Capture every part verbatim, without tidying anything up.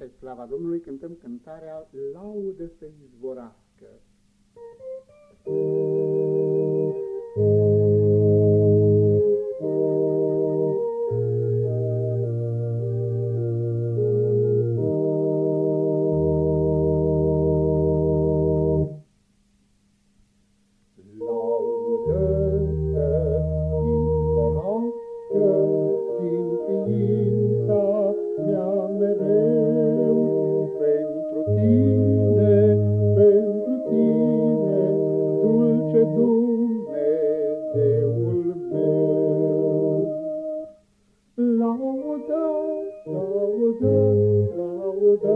spre slava Domnului, cântăm cântarea Laudă să izvorască. Dumnezeul meu. Laudă, laudă, laudă,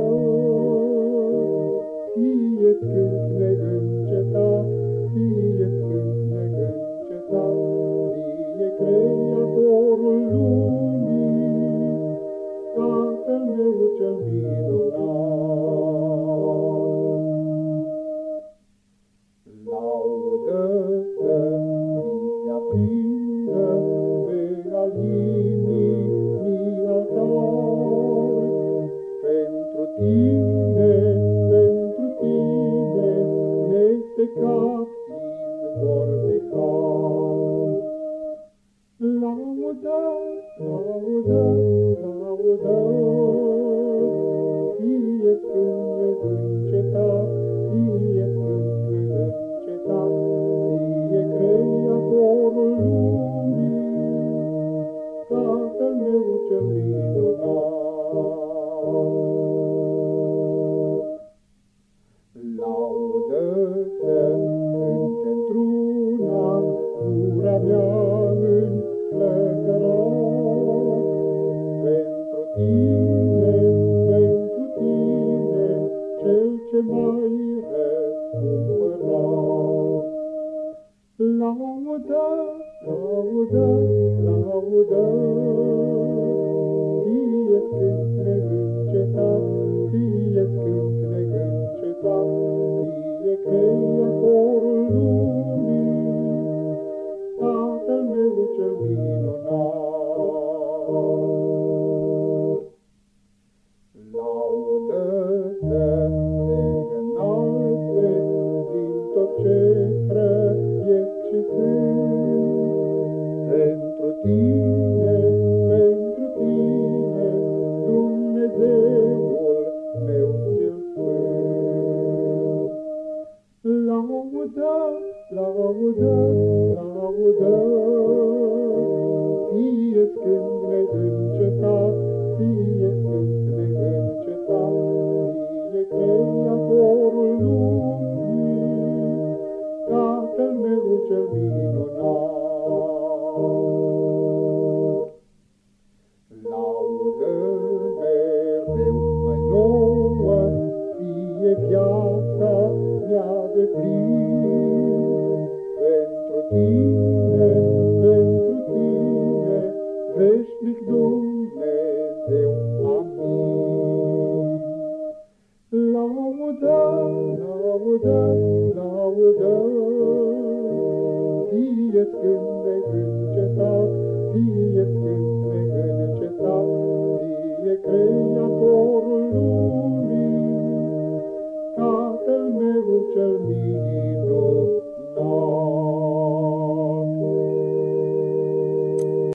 fie-ți cânt neîncetat, fie-ți cânt neîncetat, fie Creatorul lumii, Tatăl meu cel minunat. Laudă să se aprindă pe al inimii altar, pentru tine, pentru tine, nesecat izvor de har. Laudă, laudă, laudă, fie-ți cânt neîncetat, fie-ți cânt neîncetat, fie Creatorul lumii, Tatăl meu cel minunat. Laudă să cânte într-una gura mea înflăcărat, pentru tine, pentru tine, cel ce mai răscumpărat. Laudă, laudă, laudă, fie-ți cânt neîncetat, fie-ți cânt neîncetat, fie Creatorul lumii, Tatăl meu cel minunat. Laudă să se înalte din tot ce trăiesc și sunt, pentru tine, pentru tine, Dumnezeul meu cel sfânt. Laudă, laudă, laudă,